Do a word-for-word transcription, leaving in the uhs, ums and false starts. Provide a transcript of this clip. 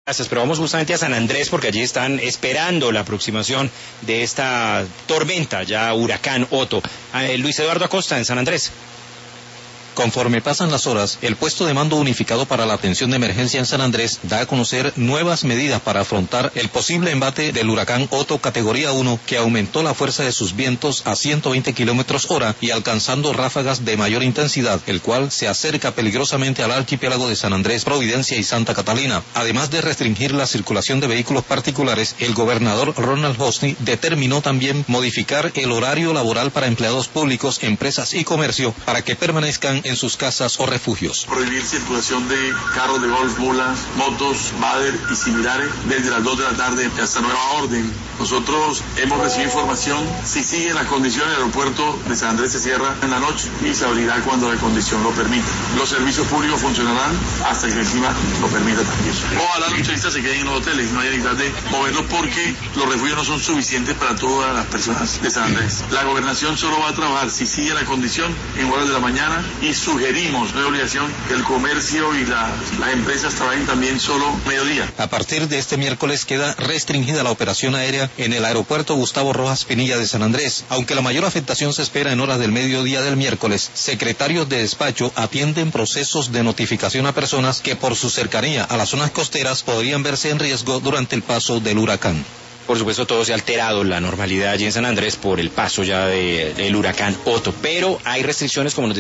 Gracias, pero vamos justamente a San Andrés porque allí están esperando la aproximación de esta tormenta, ya huracán Otto. Eh, Luis Eduardo Acosta en San Andrés. Conforme pasan las horas, el puesto de mando unificado para la atención de emergencia en San Andrés da a conocer nuevas medidas para afrontar el posible embate del huracán Otto categoría uno, que aumentó la fuerza de sus vientos a ciento veinte kilómetros hora y alcanzando ráfagas de mayor intensidad, el cual se acerca peligrosamente al archipiélago de San Andrés, Providencia y Santa Catalina. Además de restringir la circulación de vehículos particulares, el gobernador Ronald Hosni determinó también modificar el horario laboral para empleados públicos, empresas y comercio para que permanezcan en sus casas o refugios. Prohibir circulación de carros de golf, mulas, motos, bader y similares desde las dos de la tarde hasta nueva orden. Nosotros hemos recibido información, si siguen las condiciones, el aeropuerto de San Andrés se cierra en la noche y se abrirá cuando la condición lo permita. Los servicios públicos funcionarán hasta que el clima lo permita también. Ojalá los turistas se queden en los hoteles, no hay necesidad de moverlos porque los refugios no son suficientes para todas las personas de San Andrés. La gobernación solo va a trabajar si sigue la condición en horas de la mañana y sugerimos, no hay obligación, que el comercio y la, las empresas trabajen también solo mediodía. A partir de este miércoles queda restringida la operación aérea en el aeropuerto Gustavo Rojas Pinilla de San Andrés. Aunque la mayor afectación se espera en horas del mediodía del miércoles, secretarios de despacho atienden procesos de notificación a personas que por su cercanía a las zonas costeras podrían verse en riesgo durante el paso del huracán. Por supuesto, todo se ha alterado, la normalidad allí en San Andrés por el paso ya de, del huracán Otto, pero hay restricciones, como nos decía